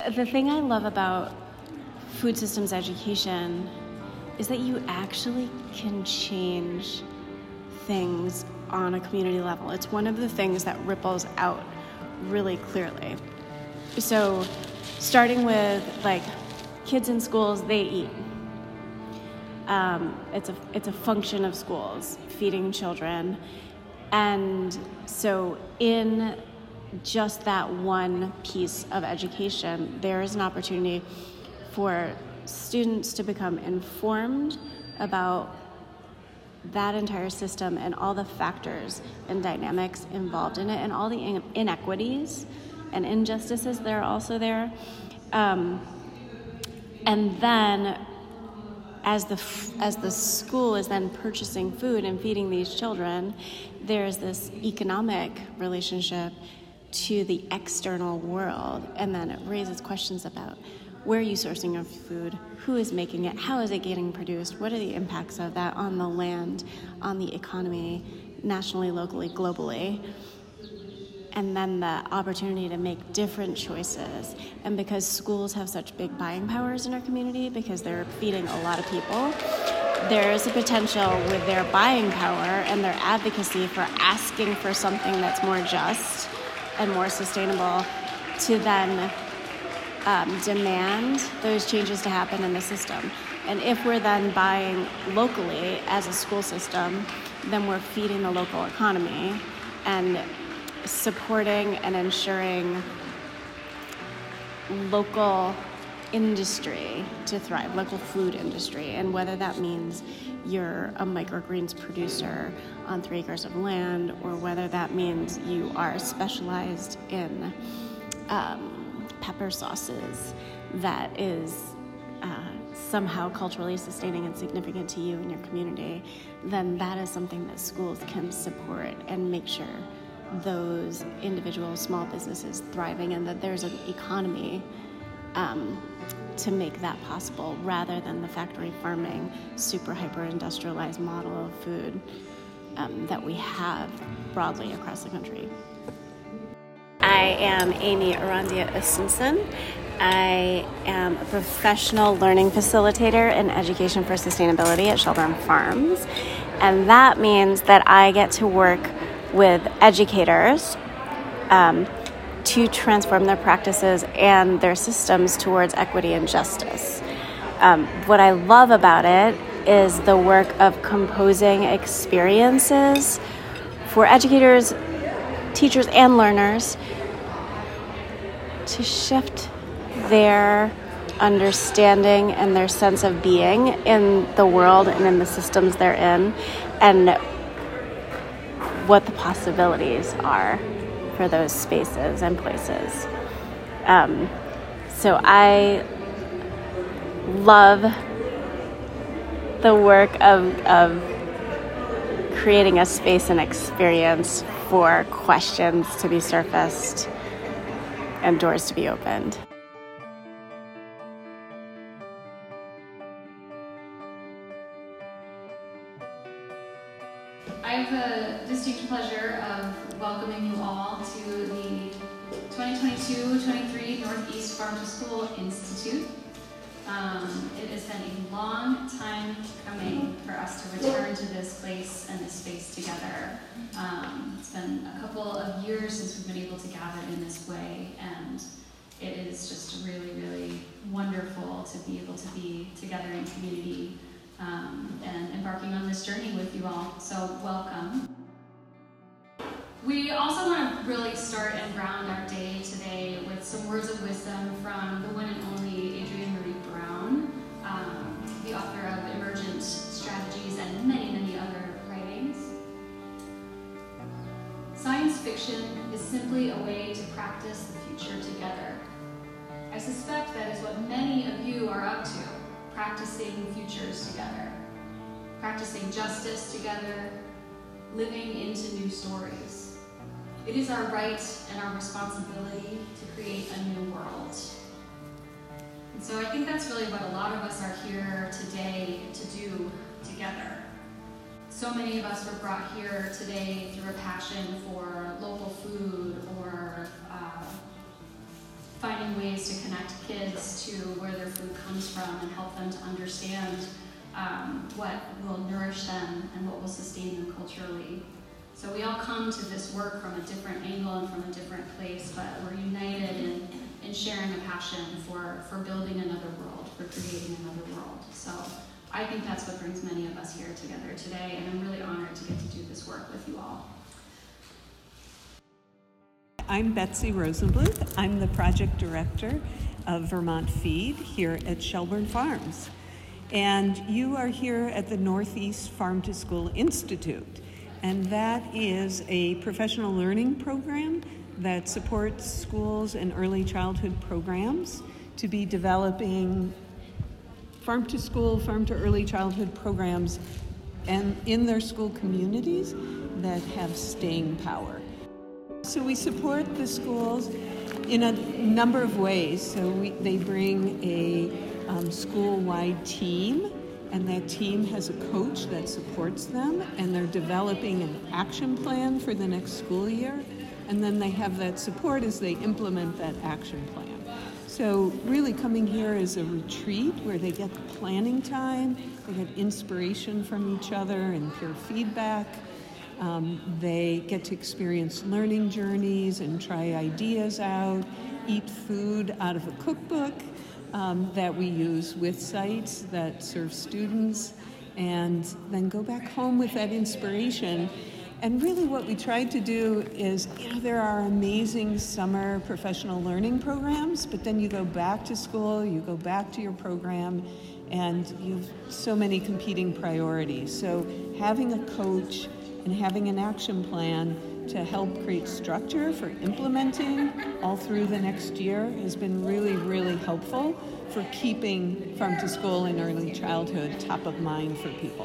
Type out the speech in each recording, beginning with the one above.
The thing I love about food systems education is that you actually can change things on a community level. It's one of the things that ripples out really clearly. So starting with kids in schools, they eat. It's a function of schools, feeding children. And so in just that one piece of education, there is an opportunity for students to become informed about that entire system and all the factors and dynamics involved in it and all the inequities and injustices that are also there. And then as the school is then purchasing food and feeding these children, there's this economic relationship to the external world, and then it raises questions about where are you sourcing your food, who is making it, how is it getting produced, what are the impacts of that on the land, on the economy, nationally, locally, globally, and then the opportunity to make different choices. And because schools have such big buying powers in our community, because they're feeding a lot of people, there is a potential with their buying power and their advocacy for asking for something that's more just and more sustainable to then demand those changes to happen in the system. And if we're then buying locally as a school system, then we're feeding the local economy and supporting and ensuring local industry to thrive, local food industry. And whether that means you're a microgreens producer on 3 acres of land, or whether that means you are specialized in pepper sauces that is somehow culturally sustaining and significant to you and your community, then that is something that schools can support and make sure those individual small businesses thriving and that there's an economy to make that possible, rather than the factory farming, super hyper industrialized model of food that we have broadly across the country. I am Amy Arandia Ustenson. I am a professional learning facilitator in education for sustainability at Shelburne Farms. And that means that I get to work with educators to transform their practices and their systems towards equity and justice. What I love about it is the work of composing experiences for educators, teachers, and learners to shift their understanding and their sense of being in the world and in the systems they're in, and what the possibilities are for those spaces and places. So I love the work of creating a space and experience for questions to be surfaced and doors to be opened. I have the distinct pleasure of welcoming you all to the 2022-23 Northeast Farm to School Institute. It has been a long time coming for us to return to this place and this space together. It's been a couple of years since we've been able to gather in this way, and it is just really, really wonderful to be able to be together in community and embarking on this journey with you all. So welcome. We also want to really start and ground our day today with some words of wisdom from the one and only Adrienne Maree Brown, the author of Emergent Strategies and many, many other writings. Science fiction is simply a way to practice the future together. I suspect that is what many of you are up to, practicing futures together, practicing justice together, living into new stories. It is our right and our responsibility to create a new world. And so I think that's really what a lot of us are here today to do together. So many of us were brought here today through a passion for local food or finding ways to connect kids to where their food comes from and help them to understand what will nourish them and what will sustain them culturally. So we all come to this work from a different angle and from a different place, but we're united in sharing a passion for building another world, for creating another world. So I think that's what brings many of us here together today, and I'm really honored to get to do this work with you all. I'm Betsy Rosenbluth. I'm the project director of Vermont Feed here at Shelburne Farms. And you are here at the Northeast Farm to School Institute. And that is a professional learning program that supports schools and early childhood programs to be developing farm to school, farm to early childhood programs and in their school communities that have staying power. So we support the schools in a number of ways. So they bring a school-wide team, and that team has a coach that supports them, and they're developing an action plan for the next school year, and then they have that support as they implement that action plan. So really coming here is a retreat where they get planning time, they get inspiration from each other and peer feedback. They get to experience learning journeys and try ideas out, eat food out of a cookbook that we use with sites that serve students, and then go back home with that inspiration. And really what we tried to do is, there are amazing summer professional learning programs, but then you go back to school, you go back to your program, and you have so many competing priorities. So having a coach and having an action plan to help create structure for implementing all through the next year has been really, really helpful for keeping farm to school and early childhood top of mind for people.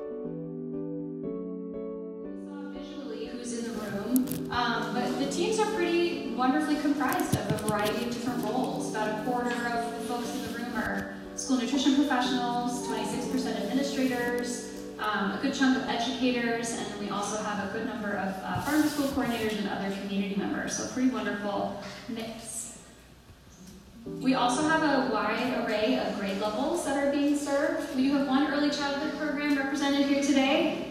Visually who's in the room, but the teams are pretty wonderfully comprised of a variety of different roles. About a quarter of the folks in the room are school nutrition professionals, 26% administrators, a good chunk of educators, and then we also have a good number of farm to school coordinators and other community members, so a pretty wonderful mix. We also have a wide array of grade levels that are being served. We do have one early childhood program represented here today.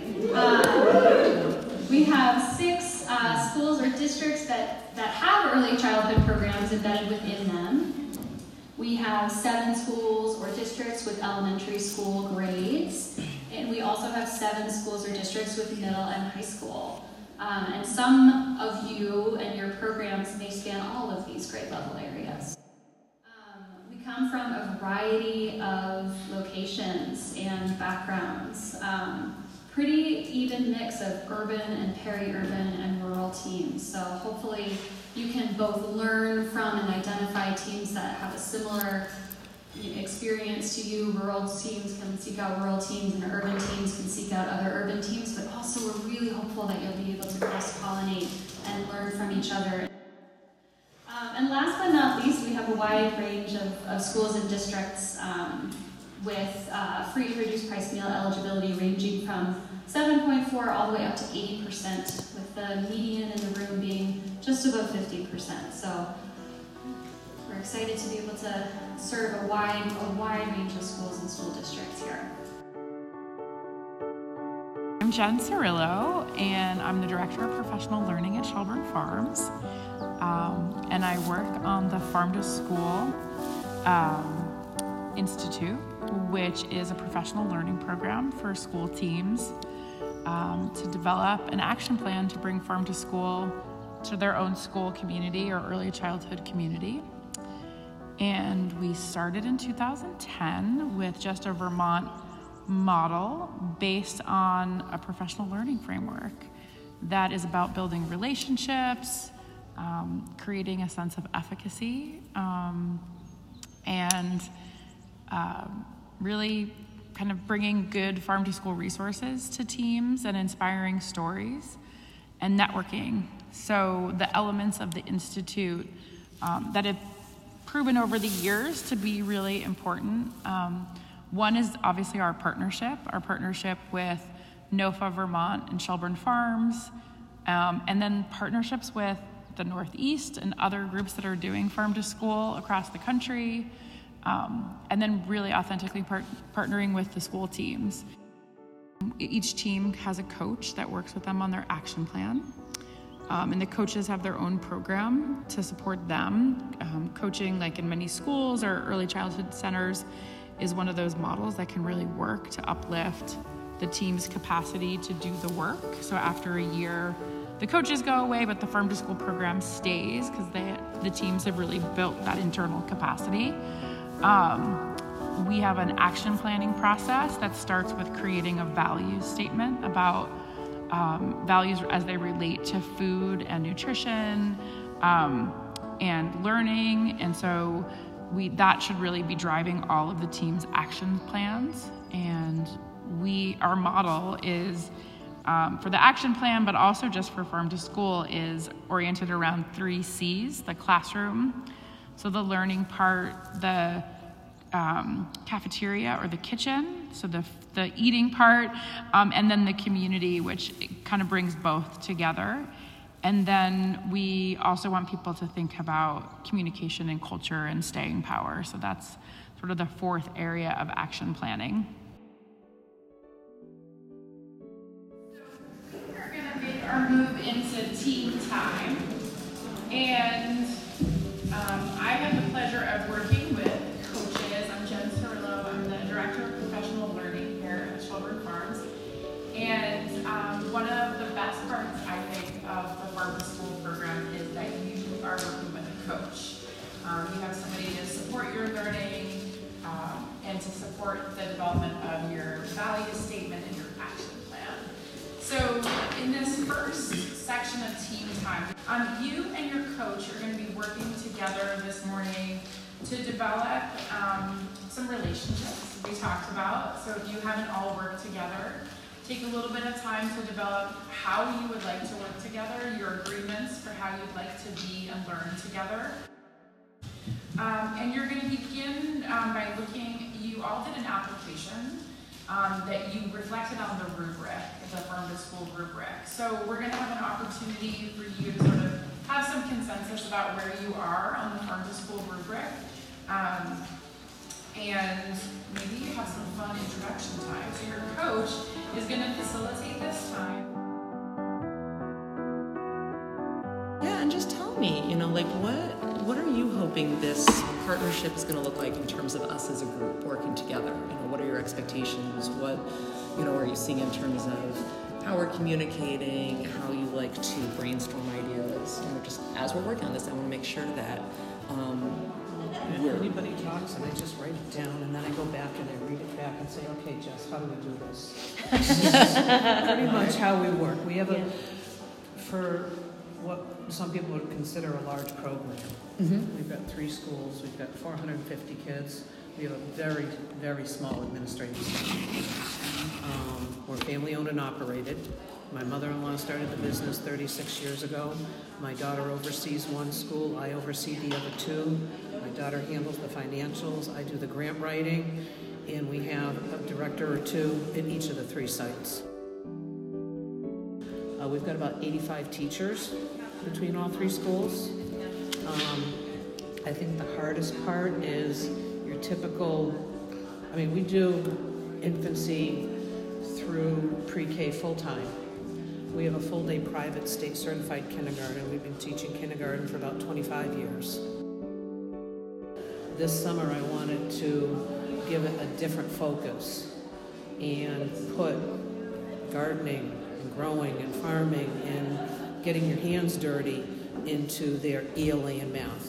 We have 6 schools or districts that have early childhood programs embedded within them. We have 7 schools or districts with elementary school grades. And we also have 7 schools or districts with middle and high school. And some of you and your programs may span all of these grade level areas. We come from a variety of locations and backgrounds. Pretty even mix of urban and peri-urban and rural teams. So hopefully you can both learn from and identify teams that have a similar experience to you. Rural teams can seek out rural teams, and urban teams can seek out other urban teams, but also we're really hopeful that you'll be able to cross-pollinate and learn from each other. And last but not least, we have a wide range of schools and districts with free and reduced price meal eligibility ranging from 7.4 all the way up to 80%, with the median in the room being just above 50%. So we're excited to be able to serve a wide range of schools and school districts here. I'm Jen Cirillo, and I'm the Director of Professional Learning at Shelburne Farms. And I work on the Farm to School Institute, which is a professional learning program for school teams to develop an action plan to bring farm to school to their own school community or early childhood community. And we started in 2010 with just a Vermont model based on a professional learning framework that is about building relationships, creating a sense of efficacy, and really kind of bringing good farm to school resources to teams and inspiring stories and networking. So the elements of the Institute that have proven over the years to be really important. One is obviously our partnership with NOFA Vermont and Shelburne Farms, and then partnerships with the Northeast and other groups that are doing Farm to School across the country, and then really authentically partnering with the school teams. Each team has a coach that works with them on their action plan, and the coaches have their own program to support them. Coaching, like in many schools or early childhood centers, is one of those models that can really work to uplift the team's capacity to do the work. So after a year, the coaches go away, but the Farm to School program stays because the teams have really built that internal capacity. We have an action planning process that starts with creating a values statement about values as they relate to food and nutrition and learning. And so that should really be driving all of the team's action plans. And our model is for the action plan, but also just for Farm to School, is oriented around 3 C's: the classroom, so the learning part, the cafeteria or the kitchen, so the eating part, and then the community, which kind of brings both together. And then we also want people to think about communication and culture and staying power. So that's sort of the 4th area of action planning. We're gonna make our move into team time. And I have the pleasure of working with coaches. I'm Jen Cirillo. I'm the Director of Professional Learning here at Shelburne Farms. And one of the best parts, I think, of the Farm to School program is that you are working with a coach. You have somebody to support your learning and to support the development of your value statement and your action plan. So in this first section of team time, you and your coach are going to be working together this morning to develop some relationships we talked about. So if you haven't all worked together, take a little bit of time to develop how you would like to work together, your agreements for how you'd like to be and learn together. And you're going to begin by looking, you all did an application that you reflected on the rubric, the Farm to School rubric. So we're going to have an opportunity for you to sort of have some consensus about where you are on the Farm to School rubric. And maybe you have some fun introduction time. So your coach is going to facilitate this time. Yeah, and just tell me, like what are you hoping this partnership is going to look like in terms of us as a group working together? What are your expectations? What, are you seeing in terms of how we're communicating, how you like to brainstorm ideas? Just as we're working on this, I want to make sure that anybody talks and I just write it down and then I go back and I read it back and say, okay, Jess, how do we do this? This is pretty much how we work. We have for what some people would consider a large program. Mm-hmm. We've got 3 schools, we've got 450 kids. We have a very, very small administrative staff. We're family owned and operated. My mother-in-law started the business 36 years ago. My daughter oversees 1 school, I oversee the other 2. My daughter handles the financials, I do the grant writing, and we have a director or 2 in each of the 3 sites. We've got about 85 teachers between all 3 schools. I think the hardest part is your typical, we do infancy through pre-K full-time. We have a full-day private state-certified kindergarten. We've been teaching kindergarten for about 25 years. This summer I wanted to give it a different focus and put gardening and growing and farming and getting your hands dirty into their ELA and math.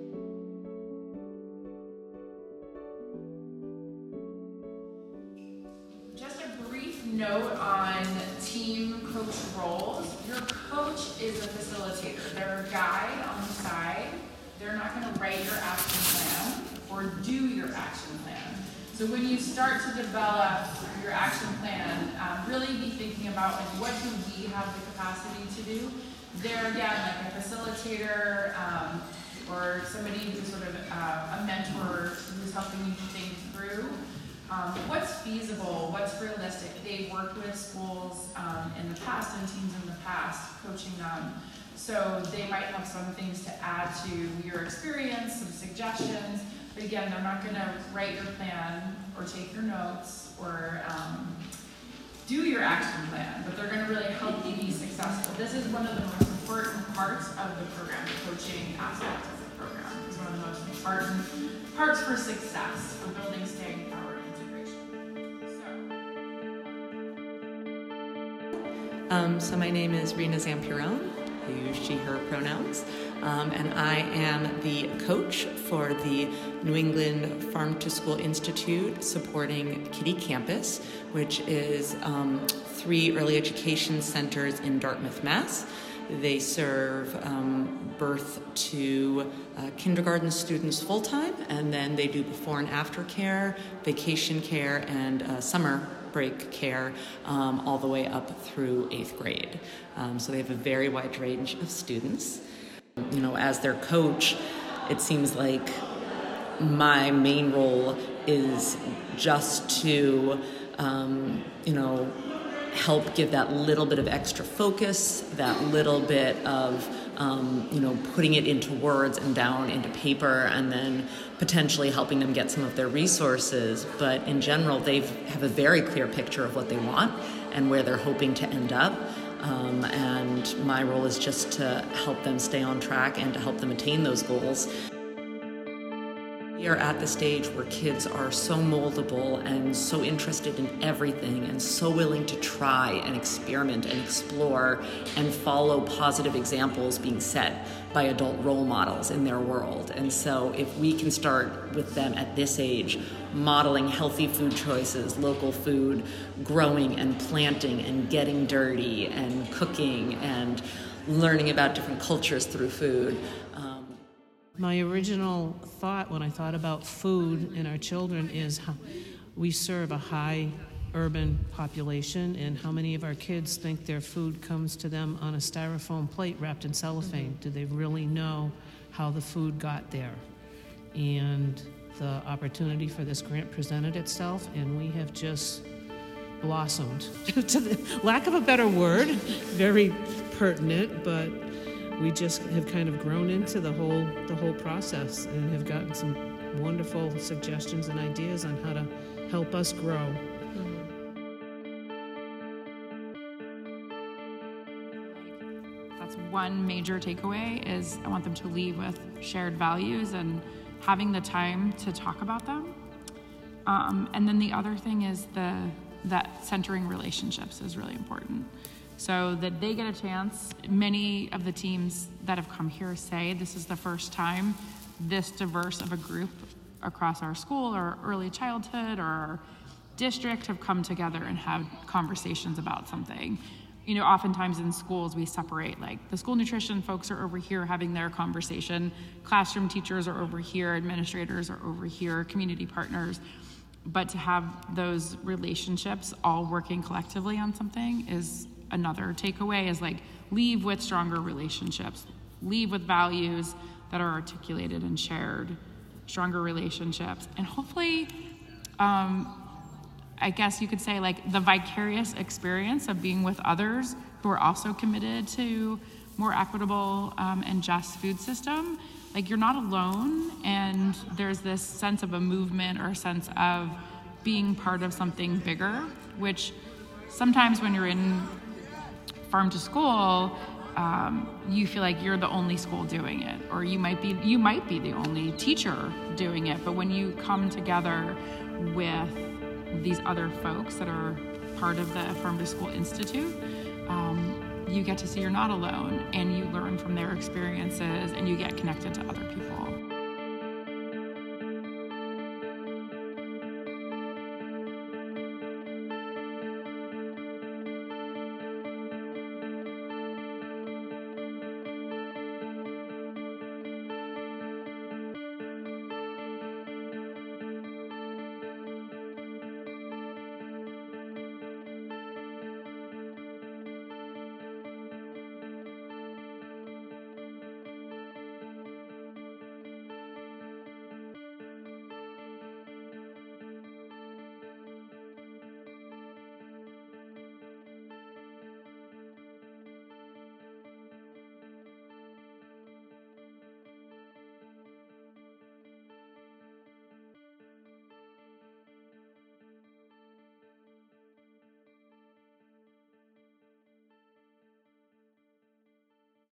Just a brief note on team coach roles. Your coach is a facilitator. They're a guide on the side. They're not going to write your action plan or do your action plan. So when you start to develop your action plan, really be thinking about what do we have the capacity to do. They're again like a facilitator or somebody who's sort of a mentor who's helping you think through what's feasible, what's realistic. They've worked with schools in the past and teams in the past, coaching them So they might have some things to add to your experience, some suggestions, but again, they're not gonna write your plan or take your notes or do your action plan, but they're gonna really help you be successful. This is one of the most important parts of the program. The coaching aspect of the program is one of the most important parts for success, for building staying power integration. So my name is Rena Zampiron. I use she, her pronouns. And I am the coach for the New England Farm to School Institute supporting Kitty Campus, which is 3 early education centers in Dartmouth, Mass. They serve birth to kindergarten students full-time, and then they do before and after care, vacation care, and summer break care all the way up through 8th grade. So they have a very wide range of students. You know, as their coach, it seems like my main role is just to, help give that little bit of extra focus, that little bit of, putting it into words and down into paper, and then potentially helping them get some of their resources. But in general, they have a very clear picture of what they want and where they're hoping to end up. And my role is just to help them stay on track and to help them attain those goals. We are at the stage where kids are so moldable and so interested in everything and so willing to try and experiment and explore and follow positive examples being set by adult role models in their world. And so if we can start with them at this age, modeling healthy food choices, local food, growing and planting and getting dirty and cooking and learning about different cultures through food. My original thought when I thought about food in our children is how we serve a high urban population, and how many of our kids think their food comes to them on a styrofoam plate wrapped in cellophane. Mm-hmm. Do they really know how the food got there? And the opportunity for this grant presented itself, and we have just blossomed. To the lack of a better word, very pertinent, but we just have kind of grown into the whole process and have gotten some wonderful suggestions and ideas on how to help us grow. That's one major takeaway, is I want them to leave with shared values and having the time to talk about them. And then the other thing is that centering relationships is really important. So that they get a chance. Many of the teams that have come here say this is the first time this diverse of a group across our school or early childhood or our district have come together and had conversations about something. You know, oftentimes in schools we separate, like the school nutrition folks are over here having their conversation, classroom teachers are over here, administrators are over here, community partners. But to have those relationships all working collectively on something is another takeaway, is like leave with stronger relationships, leave with values that are articulated and shared, stronger relationships, and hopefully, I guess you could say, like the vicarious experience of being with others who are also committed to more equitable and just food system. Like you're not alone, and there's this sense of a movement or a sense of being part of something bigger, which sometimes when you're in farm to school, you feel like you're the only school doing it, or you might be the only teacher doing it. But when you come together with these other folks that are part of the Farm to School Institute, you get to see you're not alone, and you learn from their experiences, and you get connected to other people.